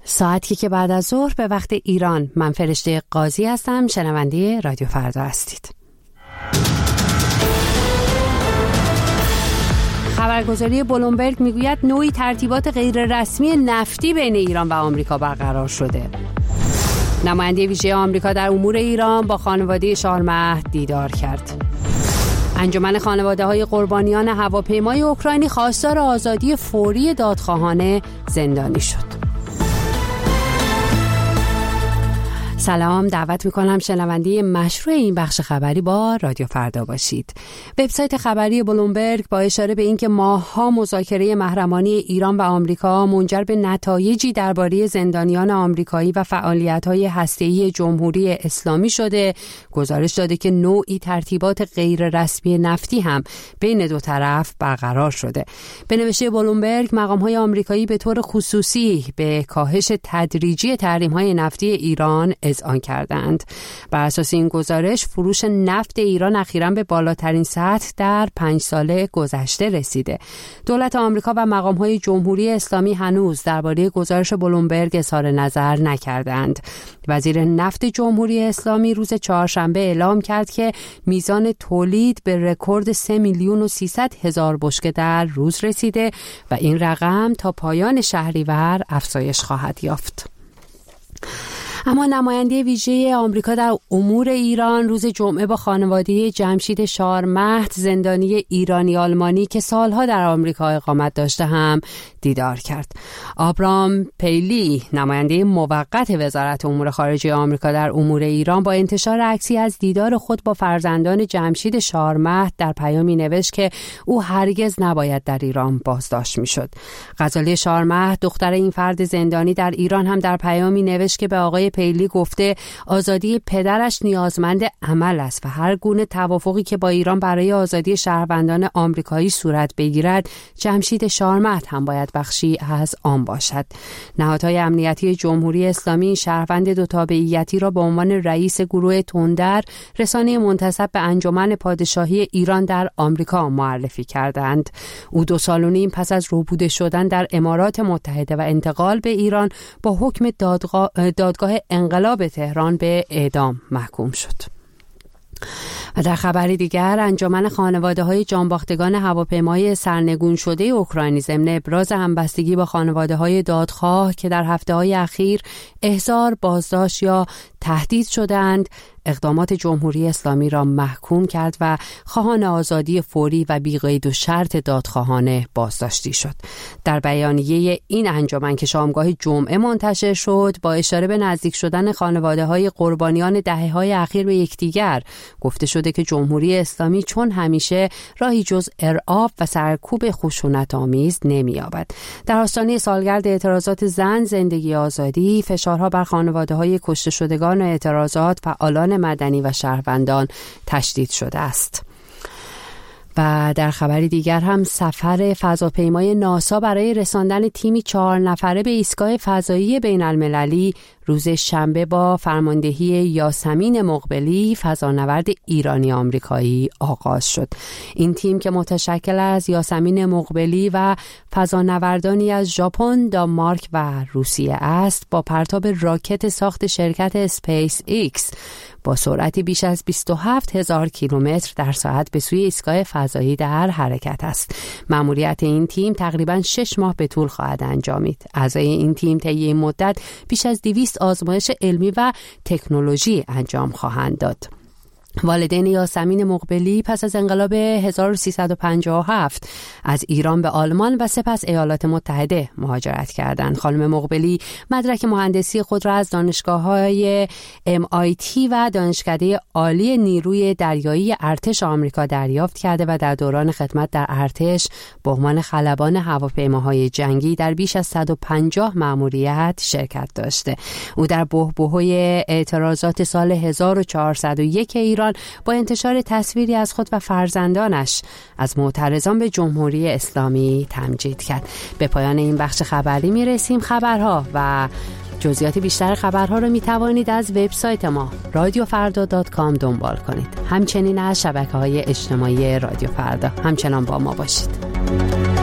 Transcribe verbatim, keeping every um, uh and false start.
ساعتی که بعد از ظهر به وقت ایران. من فرشته قاضی هستم، شنونده رادیو فردا هستید. خبرگزاری بلومبرگ میگوید نوعی ترتیبات غیررسمی نفتی بین ایران و آمریکا برقرار شده. نماینده ویژه آمریکا در امور ایران با خانواده شارمهد دیدار کرد. انجمن خانواده‌های قربانیان هواپیمای اوکراینی خواستار آزادی فوری دادخواهان زندانی شد. سلام، دعوت میکنم شنونده مشروع این بخش خبری با رادیو فردا باشید. وبسایت خبری بلومبرگ با اشاره به اینکه ماه‌ها مذاکره محرمانه ایران و آمریکا منجر به نتایجی درباره زندانیان آمریکایی و فعالیت‌های هسته‌ای جمهوری اسلامی شده، گزارش داده که نوعی ترتیبات غیررسمی نفتی هم بین دو طرف برقرار شده. به نوشته بلومبرگ، مقام‌های آمریکایی به طور خصوصی به کاهش تدریجی تحریم‌های نفتی ایران آن کردند. بر اساس این گزارش فروش نفت ایران اخیراً به بالاترین سطح در پنج ساله گذشته رسیده. دولت آمریکا و مقام‌های جمهوری اسلامی هنوز درباره گزارش بلومبرگ اظهار نظر نکردند. وزیر نفت جمهوری اسلامی روز چهارشنبه اعلام کرد که میزان تولید به رکورد سه میلیون و سیصد هزار بشکه در روز رسیده و این رقم تا پایان شهریور افزایش خواهد یافت. اما نماینده ویژه آمریکا در امور ایران روز جمعه با خانواده جمشید شارمهد، زندانی ایرانی آلمانی که سالها در آمریکا اقامت داشته هم دیدار کرد. آبرام پیلی، نماینده موقت وزارت امور خارجه آمریکا در امور ایران، با انتشار عکسی از دیدار خود با فرزندان جمشید شارمهد در پیامی نوشت که او هرگز نباید در ایران بازداشت میشد. غزاله شارمهد، دختر این فرد زندانی در ایران، هم در پیامی نوشت که به آقای پیلی گفته آزادی پدرش نیازمند عمل است و هر گونه توافقی که با ایران برای آزادی شهروندان آمریکایی صورت بگیرد، جمشید شارمهد هم باید بخشی از آن باشد. نهادهای امنیتی جمهوری اسلامی شهروند دو تابعیتی را به عنوان رئیس گروه تندر، رسانه منتسب به انجمن پادشاهی ایران در آمریکا معرفی کردند. او دو سال و نیم پس از ربوده شدن در امارات متحده و انتقال به ایران با حکم دادگاه, دادگاه انقلاب تهران به اعدام محکوم شد. و در خبری دیگر، انجمن خانواده‌های جانباختگان هواپیمای سرنگون شده اوکراینی ضمن ابراز همبستگی با خانواده‌های دادخواه که در هفته‌های اخیر احضار، بازداشت یا تهدید شدند، اقدامات جمهوری اسلامی را محکوم کرد و خواهان آزادی فوری و بی‌قید و شرط دادخواهانه بازداشتی شد. در بیانیه این انجمن که شامگاه جمعه منتشر شد، با اشاره به نزدیک شدن خانواده‌های قربانیان دهه‌های اخیر به یکدیگر، گفته شده که جمهوری اسلامی چون همیشه راهی جز ارعاب و سرکوب خشونت‌آمیز نمی‌یابد. در آستانه سالگرد اعتراضات زن، زندگی آزادی، فشارها بر خانواده‌های کشته شدگان و اعتراضات فعالان مدنی و شهروندان تشدید شده است. و در خبری دیگر هم، سفر فضاپیمای ناسا برای رساندن تیمی چهار نفره به ایستگاه فضایی بین المللی روز شنبه با فرماندهی یاسمین مقبلی، فضانورد ایرانی آمریکایی، آغاز شد. این تیم که متشکل از یاسمین مقبلی و فضانوردانی از ژاپن، دانمارک و روسیه است، با پرتاب راکت ساخت شرکت اسپیس ایکس با سرعتی بیش از بیست و هفت هزار کیلومتر در ساعت به سوی ایستگاه فضایی در حرکت است. مأموریت این تیم تقریباً شش ماه به طول خواهد انجامید. اعضای این تیم طی این مدت بیش از دویست آزمایش علمی و تکنولوژی انجام خواهند داد. والدین یاسمین مقبلی پس از انقلاب هزار و سیصد و پنجاه و هفت از ایران به آلمان و سپس ایالات متحده مهاجرت کردند. خانم مقبلی مدرک مهندسی خود را از دانشگاه‌های ام آی تی و دانشکده عالی نیروی دریایی ارتش آمریکا دریافت کرده و در دوران خدمت در ارتش به عنوان خلبان هواپیماهای جنگی در بیش از صد و پنجاه مأموریت شرکت داشته. او در بحبوحه اعتراضات سال هزار و چهارصد و یک ایران با انتشار تصویری از خود و فرزندانش از معترضان به جمهوری اسلامی تمجید کرد. به پایان این بخش خبری می رسیم. خبرها و جزئیات بیشتر خبرها رو می توانید از وبسایت ما رادیو فردا دات کام دنبال کنید. همچنین از شبکه‌های اجتماعی رادیو فردا. همچنان با ما باشید.